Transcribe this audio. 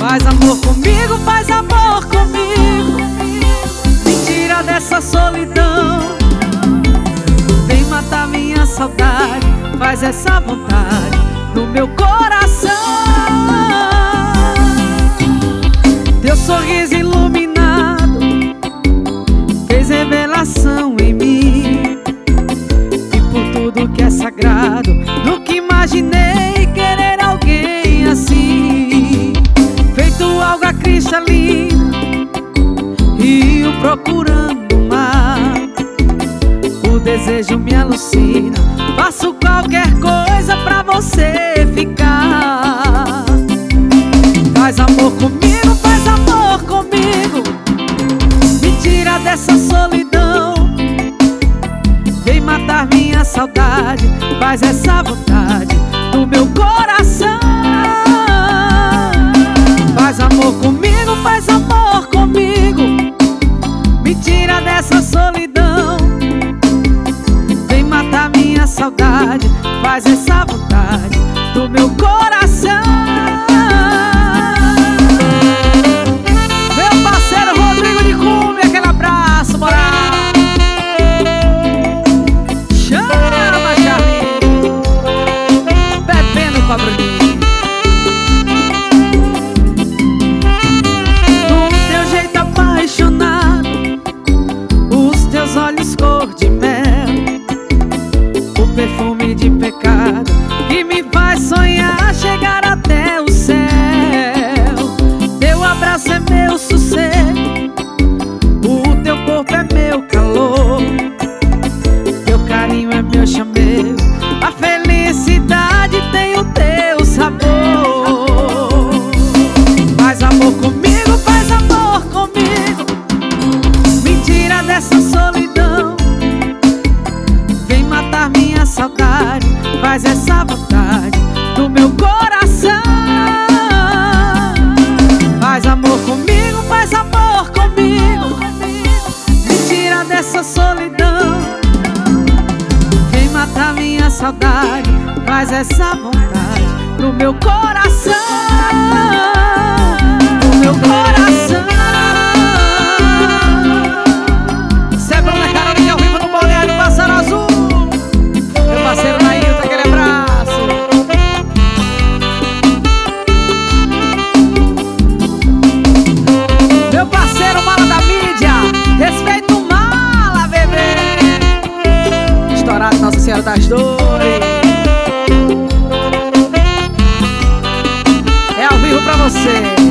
Faz amor comigo, faz amor comigo. Me tira dessa solidão. Vem matar minha saudade. Faz essa vontade no meu coração. Teu sorriso iluminado fez revelação em mim. E por tudo que é sagrado, nunca imaginei querer alguém assim. Feito alga cristalina, rio procurando o mar. O desejo me alucina, faço qualquer coisa pra você ficar. Faz amor comigo, faz amor comigo. Me tira dessa solidão. Vem matar minha saudade. Faz essa vontade no meu coração. Faz amor comigo, faz amor comigo. Me tira dessa solidão. Vem matar minha saudade. Faz essa vontade do meu coração. Meu parceiro Rodrigo de Cumbia, aquele abraço, moral. Chama, Charlinho, bebendo com a Bruninha. No teu jeito apaixonado, os teus olhos cor de mel, o perfume de pecado que me faz sonhar chegar até o céu. Teu abraço é meu sossego, o teu corpo é meu calor, teu carinho é meu chamego, a felicidade tem o teu sabor. Faz amor comigo, faz amor comigo. Me tira dessa solidão. Vem matar minha saudade. Faz essa vontade do meu coração. Faz amor comigo, faz amor comigo. Me tira dessa solidão. Vem matar minha saudade. Faz essa vontade no meu coração. No meu coração. Cê é bom, né, Carolinha, ao vivo no Balneário do Pássaro Azul. Meu parceiro Nailton, aquele abraço. Meu parceiro Mala da Mídia, respeita o Mala, bebê. Estourado Nossa Senhora das Dores. É ao vivo pra você.